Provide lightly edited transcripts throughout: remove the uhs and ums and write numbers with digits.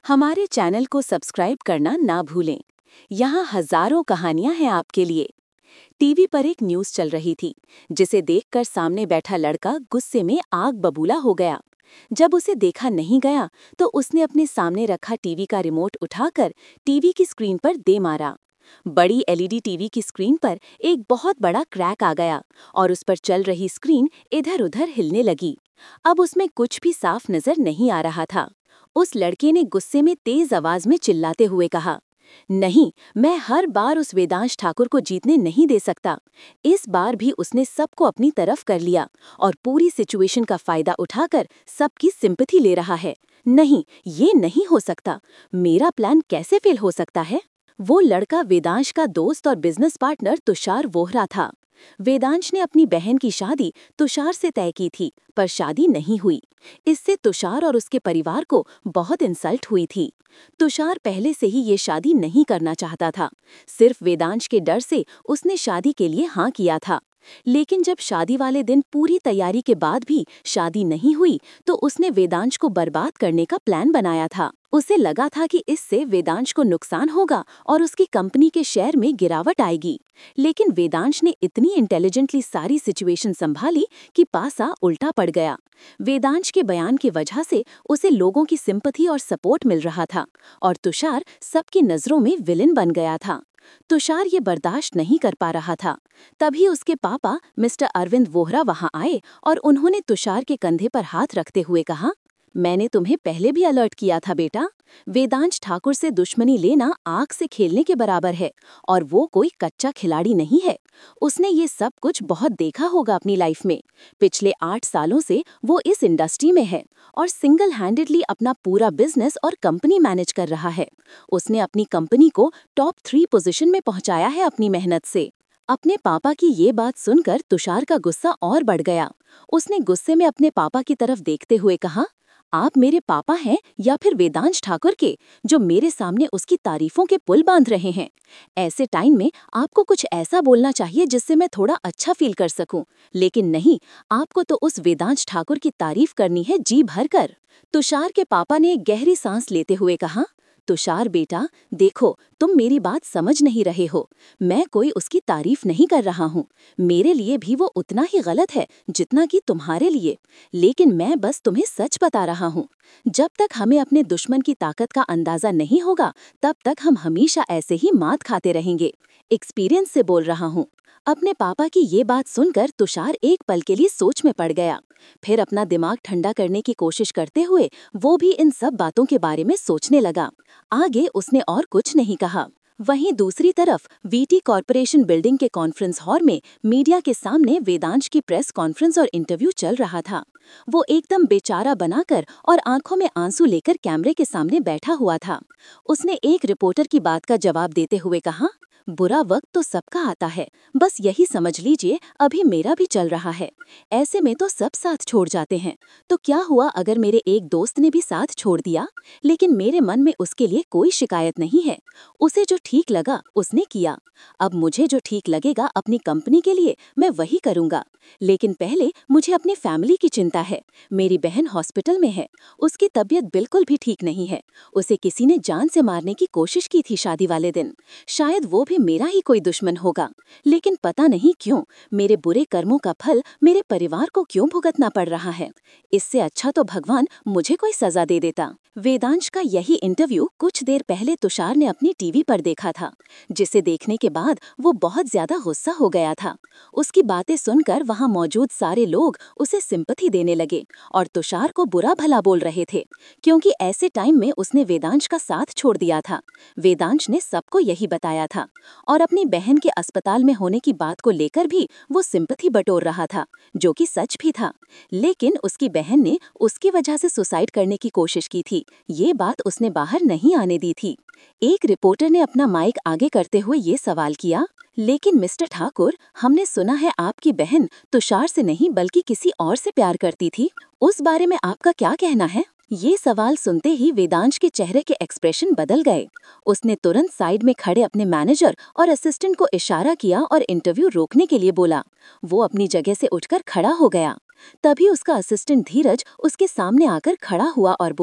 हमारे चैनल को सब्सक्राइब करना ना भूलें। यहाँ हजारों कहानियां हैं आपके लिए। टीवी पर एक न्यूज़ चल रही थी, जिसे देखकर सामने बैठा लड़का गुस्से में आग बबूला हो गया। जब उसे देखा नहीं गया, तो उसने अपने सामने रखा टीवी का रिमोट उठाकर टीवी की स्क्रीन पर दे मारा। बड़ी एलईडी टीवी की स्क्रीन पर एक बहुत बड़ा क्रैक आ गया और उस पर चल रही स्क्रीन इधर-उधर हिलने लगी। अब उसमें कुछ भी साफ नजर नहीं आ रहा था। उस लड़के ने गुस्से में तेज आवाज में चिल्लाते हुए कहा, नहीं, मैं हर बार उस वेदांश ठाकुर को जीतने नहीं दे सकता। इस बार भी उसने सबको अपनी तरफ कर लिया और पूरी सिचुएशन का फायदा उठाकर सबकी सिंपैथी ले रहा है। नहीं, ये नहीं हो सकता। मेरा प्लान कैसे फेल हो सकता है? वो लड़का वेदांश का दोस्त और बिजनेस पार्टनर तुषार वोहरा था। वेदांश ने अपनी बहन की शादी तुषार से तय की थी, पर शादी नहीं हुई। इससे तुषार और उसके परिवार को बहुत इंसल्ट हुई थी। तुषार पहले से ही ये शादी नहीं करना चाहता था। सिर्फ वेदांश के डर से उसने शादी के लिए हाँ किया था। लेकिन जब शादी वाले दिन पूरी तैयारी के बाद भी शादी नहीं हुई, तो उसने वेदांश को बर्बाद करने का प्लान बनाया था। उसे लगा था कि इससे वेदांश को नुकसान होगा और उसकी कंपनी के शेयर में गिरावट आएगी। लेकिन वेदांश ने इतनी इंटेलिजेंटली सारी सिचुएशन संभाली कि पासा उल्टा पड़ गया। वेदांश के बयान की वजह से उसे लोगों की सिंपैथी और सपोर्ट मिल रहा था और तुषार सबकी नजरों में विलेन बन गया था। तुषार ये बर्दाश्त नहीं कर पा रहा था। तभी उसके पापा मिस्टर अरविंद वोहरा वहां आए और उन्होंने तुषार के कंधे पर हाथ रखते हुए कहा, मैंने तुम्हें पहले भी अलर्ट किया था बेटा। वेदांश ठाकुर से दुश्मनी लेना आग से खेलने के बराबर है और वो कोई कच्चा खिलाड़ी नहीं है। उसने ये सब कुछ बहुत देखा होगा अपनी लाइफ में। पिछले 8 सालों से वो इस इंडस्ट्री में है और सिंगल हैंडेडली अपना पूरा बिजनेस और कंपनी मैनेज कर रहा है। उसने अपनी कंपनी को टॉप 3 पोजीशन में पहुंचाया है अपनी मेहनत से। अपने पापा की ये बात सुनकर तुषार का गुस्सा और बढ़ गया। उसने गुस्से में अपने पापा की तरफ देखते हुए कहा, आप मेरे पापा हैं या फिर वेदांश ठाकुर के, जो मेरे सामने उसकी तारीफों के पुल बांध रहे हैं? ऐसे टाइम में आपको कुछ ऐसा बोलना चाहिए जिससे मैं थोड़ा अच्छा फील कर सकूं। लेकिन नहीं, आपको तो उस वेदांश ठाकुर की तारीफ करनी है जी भरकर। तुषार के पापा ने एक गहरी सांस लेते हुए कहा, तुषार बेटा, देखो, तुम मेरी बात समझ नहीं रहे हो। मैं कोई उसकी तारीफ नहीं कर रहा हूँ। मेरे लिए भी वो उतना ही गलत है जितना कि तुम्हारे लिए। लेकिन मैं बस तुम्हें सच बता रहा हूँ। जब तक हमें अपने दुश्मन की ताकत का अंदाजा नहीं होगा, तब तक हम हमेशा ऐसे ही मात खाते रहेंगे। एक्सपीरियंस से बोल रहा हूँ। अपने पापा की ये बात सुनकर तुषार एक पल के लिए सोच में पड़ गया। फिर अपना दिमाग ठंडा करने की कोशिश करते हुए वो भी इन सब बातों के बारे में सोचने लगा। आगे उसने और कुछ नहीं कहा। वहीं दूसरी तरफ वीटी कॉर्पोरेशन बिल्डिंग के कॉन्फ्रेंस हॉल में मीडिया के सामने वेदांश की प्रेस कॉन्फ्रेंस और इंटरव्यू चल रहा था। वो एकदम बेचारा बनाकर और आंखों में आंसू लेकर कैमरे के सामने बैठा हुआ था। उसने एक रिपोर्टर की बात का जवाब देते हुए कहा, बुरा वक्त तो सबका आता है, बस यही समझ लीजिए अभी मेरा भी चल रहा है। ऐसे में तो सब साथ छोड़ जाते हैं, तो क्या हुआ अगर मेरे एक दोस्त ने भी साथ छोड़ दिया? लेकिन मेरे मन में उसके लिए कोई शिकायत नहीं है। उसे जो ठीक लगा उसने किया। अब मुझे जो ठीक लगेगा अपनी कंपनी के लिए, मैं वही करूंगा। लेकिन पहले मुझे अपनी फैमिली की चिंता है। मेरी बहन हॉस्पिटल में है, उसकी तबीयत बिल्कुल भी ठीक नहीं है। उसे किसी ने जान से मारने की कोशिश की थी शादी वाले दिन। शायद वो भी मेरा ही कोई दुश्मन होगा, लेकिन पता नहीं क्यों मेरे बुरे कर्मों का फल मेरे परिवार को क्यों भुगतना पड़ रहा है। इससे अच्छा तो भगवान मुझे कोई सजा दे देता। वेदांश का यही इंटरव्यू कुछ देर पहले तुषार ने अपनी टीवी पर देखा था, जिसे देखने के बाद वो बहुत ज्यादा गुस्सा हो गया था। उसकी बातें सुनकर वहां मौजूद सारे लोग उसे सिंपैथी देने लगे और तुषार को बुरा भला बोल रहे थे, क्योंकि ऐसे टाइम में उसने वेदांश का साथ छोड़ दिया था। वेदांश ने सबको यही बताया था और अपनी बहन के अस्पताल में होने की बात को लेकर भी वो सिंपैथी बटोर रहा था, जो कि सच भी था। लेकिन उसकी बहन ने उसकी वजह से सुसाइड करने की कोशिश की थी, ये बात उसने बाहर नहीं आने दी थी। एक रिपोर्टर ने अपना माइक आगे करते हुए ये सवाल किया, लेकिन मिस्टर ठाकुर, हमने सुना है आपकी बहन तुषार से नहीं बल्कि किसी और से प्यार करती थी। उस बारे में आपका क्या कहना है? ये सवाल सुनते ही वेदांश के चेहरे के एक्सप्रेशन बदल गए। उसने तुरंत साइड में खड़े अपने मैनेजर और असिस्टेंट को इशारा किया और इंटरव्यू रोकने के लिए बोला। वो अपनी जगह से उठकर खड़ा हो गया। तभी उसका असिस्टेंट धीरज उसके सामने आकर खड़ा हुआ और बोला,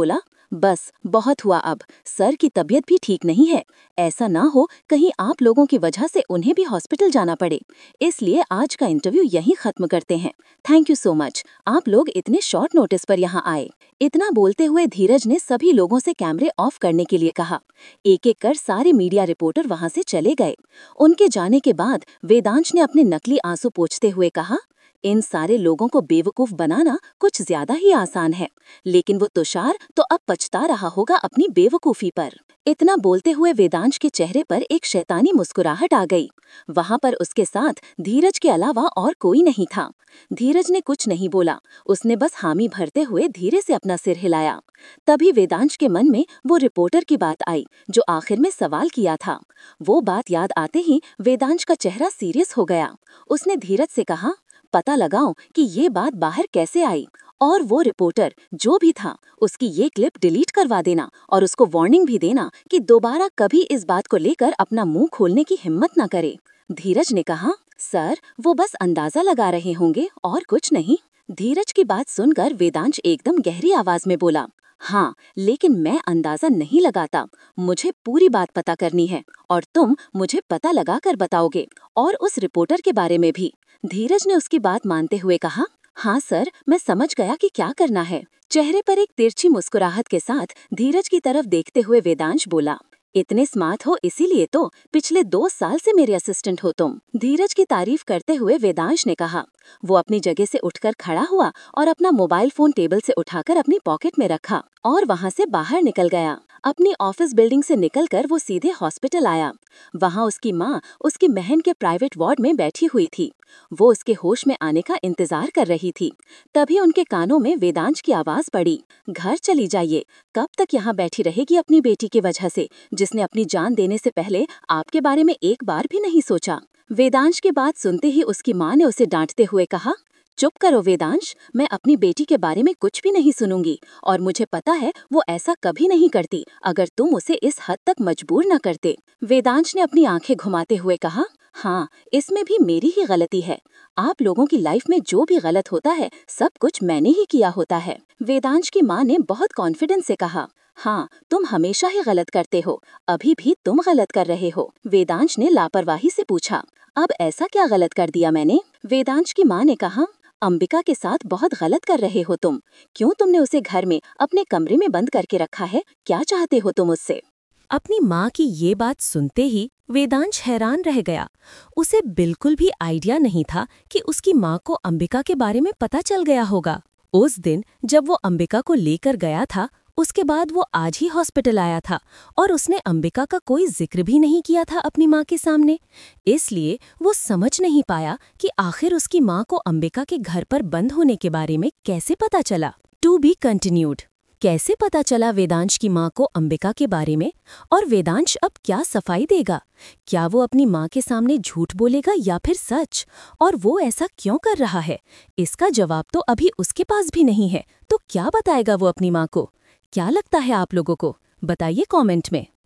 बस बहुत हुआ अब, सर की तबीयत भी ठीक नहीं है। ऐसा ना हो कहीं आप लोगों की वजह से उन्हें भी हॉस्पिटल जाना पड़े। इसलिए आज का इंटरव्यू यहीं खत्म करते हैं। थैंक यू सो मच, आप लोग इतने शॉर्ट नोटिस पर यहाँ आए। इतना बोलते हुए धीरज ने सभी लोगों से कैमरे ऑफ करने के लिए कहा। एक एक कर सारे मीडिया रिपोर्टर वहाँ से चले गए। उनके जाने के बाद वेदांश ने अपने नकली आंसू पोंछते हुए कहा, इन सारे लोगों को बेवकूफ बनाना कुछ ज्यादा ही आसान है, लेकिन वो तुषार तो अब पछता रहा होगा अपनी बेवकूफी पर। इतना बोलते हुए वेदांश के चेहरे पर एक शैतानी मुस्कुराहट आ गई। वहाँ पर उसके साथ धीरज के अलावा और कोई नहीं था। धीरज ने कुछ नहीं बोला, उसने बस हामी भरते हुए धीरे से अपना सिर हिलाया। तभी वेदांश के मन में वो रिपोर्टर की बात आई जो आखिर में सवाल किया था। वो बात याद आते ही वेदांश का चेहरा सीरियस हो गया। उसने धीरज से कहा, पता लगाओ कि ये बात बाहर कैसे आई, और वो रिपोर्टर जो भी था उसकी ये क्लिप डिलीट करवा देना और उसको वार्निंग भी देना कि दोबारा कभी इस बात को लेकर अपना मुंह खोलने की हिम्मत न करे। धीरज ने कहा, सर वो बस अंदाजा लगा रहे होंगे और कुछ नहीं। धीरज की बात सुनकर वेदांश एकदम गहरी आवाज में बोला, हाँ, लेकिन मैं अंदाजा नहीं लगाता, मुझे पूरी बात पता करनी है और तुम मुझे पता लगा कर बताओगे, और उस रिपोर्टर के बारे में भी। धीरज ने उसकी बात मानते हुए कहा, हाँ सर, मैं समझ गया कि क्या करना है। चेहरे पर एक तिरछी मुस्कुराहट के साथ धीरज की तरफ देखते हुए वेदांश बोला, इतने स्मार्ट हो इसीलिए तो पिछले 2 साल से मेरे असिस्टेंट हो तुम। धीरज की तारीफ करते हुए वेदांश ने कहा। वो अपनी जगह से उठकर खड़ा हुआ और अपना मोबाइल फोन टेबल से उठाकर अपनी पॉकेट में रखा और वहाँ से बाहर निकल गया। अपनी ऑफिस बिल्डिंग से निकलकर वो सीधे हॉस्पिटल आया। वहाँ उसकी माँ उसकी बहन के प्राइवेट वार्ड में बैठी हुई थी। वो उसके होश में आने का इंतजार कर रही थी। तभी उनके कानों में वेदांश की आवाज पड़ी, घर चली जाइए, कब तक यहाँ बैठी रहेगी अपनी बेटी की वजह से, जिसने अपनी जान देने से पहले आपके बारे में एक बार भी नहीं सोचा। वेदांश की बात सुनते ही उसकी माँ ने उसे डांटते हुए कहा, चुप करो वेदांश, मैं अपनी बेटी के बारे में कुछ भी नहीं सुनूंगी और मुझे पता है वो ऐसा कभी नहीं करती अगर तुम उसे इस हद तक मजबूर न करते। वेदांश ने अपनी आंखें घुमाते हुए कहा, हाँ, इसमें भी मेरी ही गलती है। आप लोगों की लाइफ में जो भी गलत होता है सब कुछ मैंने ही किया होता है। वेदांश की माँ ने बहुत कॉन्फिडेंस से कहा, हाँ, तुम हमेशा ही गलत करते हो, अभी भी तुम गलत कर रहे हो। वेदांश ने लापरवाही से पूछा, अब ऐसा क्या गलत कर दिया मैंने? वेदांश की माँ ने कहा, अंबिका के साथ बहुत गलत कर रहे हो तुम। क्यों तुमने उसे घर में अपने कमरे में बंद करके रखा है? क्या चाहते हो तुम उससे? अपनी माँ की ये बात सुनते ही वेदांश हैरान रह गया। उसे बिल्कुल भी आइडिया नहीं था कि उसकी माँ को अंबिका के बारे में पता चल गया होगा। उस दिन जब वो अंबिका को लेकर गया था, उसके बाद वो आज ही हॉस्पिटल आया था और उसने अंबिका का कोई जिक्र भी नहीं किया था अपनी माँ के सामने। इसलिए वो समझ नहीं पाया कि आखिर उसकी माँ को अंबिका के घर पर बंद होने के बारे में कैसे पता चला। To be continued. कैसे पता चला वेदांश की माँ को अंबिका के बारे में, और वेदांश अब क्या सफाई देगा? क्या वो अपनी माँ के सामने झूठ बोलेगा या फिर सच? और वो ऐसा क्यों कर रहा है? इसका जवाब तो अभी उसके पास भी नहीं है, तो क्या बताएगा वो अपनी माँ को? क्या लगता है आप लोगों को? बताइए कमेंट में।